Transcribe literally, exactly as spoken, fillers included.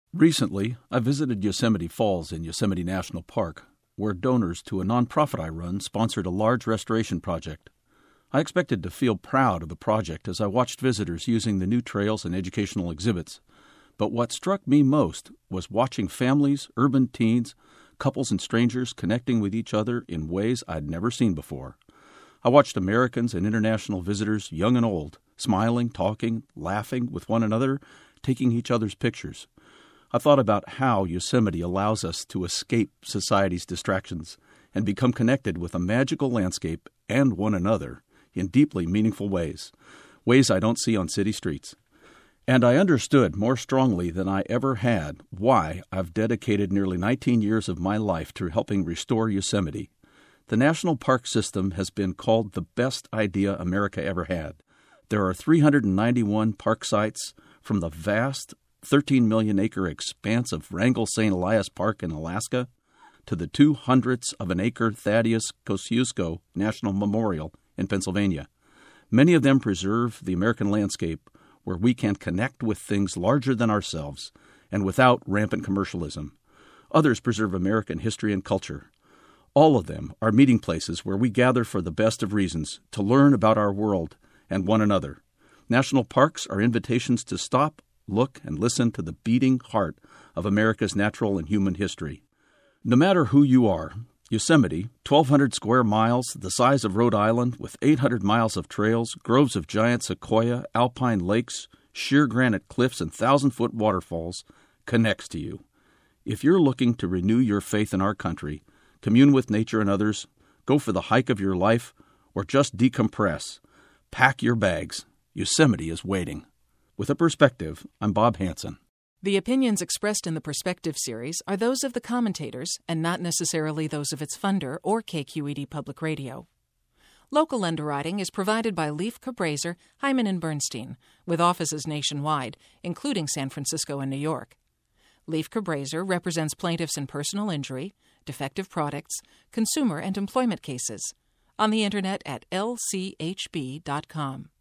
Recently, I visited Yosemite Falls in Yosemite National Park, where donors to a nonprofit I run sponsored a large restoration project. I expected to feel proud of the project as I watched visitors using the new trails and educational exhibits. But what struck me most was watching families, urban teens, couples and strangers connecting with each other in ways I'd never seen before. I watched Americans and international visitors, young and old, smiling, talking, laughing with one another, taking each other's pictures. I thought about how Yosemite allows us to escape society's distractions and become connected with a magical landscape and one another in deeply meaningful ways, ways I don't see on city streets. And I understood more strongly than I ever had why I've dedicated nearly nineteen years of my life to helping restore Yosemite. The national park system has been called the best idea America ever had. There are three hundred ninety-one park sites from the vast thirteen million acre expanse of Wrangell Saint Elias Park in Alaska to the two hundredths of an acre Thaddeus Kosciuszko National Memorial in Pennsylvania. Many of them preserve the American landscape where we can connect with things larger than ourselves and without rampant commercialism. Others preserve American history and culture. All of them are meeting places where we gather for the best of reasons to learn about our world and one another. National parks are invitations to stop, look, and listen to the beating heart of America's natural and human history. No matter who you are, Yosemite, twelve hundred square miles, the size of Rhode Island, with eight hundred miles of trails, groves of giant sequoia, alpine lakes, sheer granite cliffs, and thousand-foot waterfalls, connects to you. If you're looking to renew your faith in our country, commune with nature and others, go for the hike of your life, or just decompress, pack your bags. Yosemite is waiting. With a Perspective, I'm Bob Hansen. The opinions expressed in the Perspective series are those of the commentators and not necessarily those of its funder or K Q E D Public Radio. Local underwriting is provided by Leif Cabraser, Hyman and Bernstein, with offices nationwide, including San Francisco and New York. Leif Cabraser represents plaintiffs in personal injury, defective products, consumer and employment cases. On the Internet at L C H B dot com.